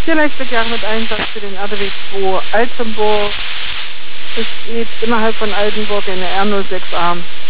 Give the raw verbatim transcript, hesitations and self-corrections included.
Hier Leichtverkehr mit Einsatz für den R D W zwei Altenburg. Es geht innerhalb von Altenburg eine R null sechs A.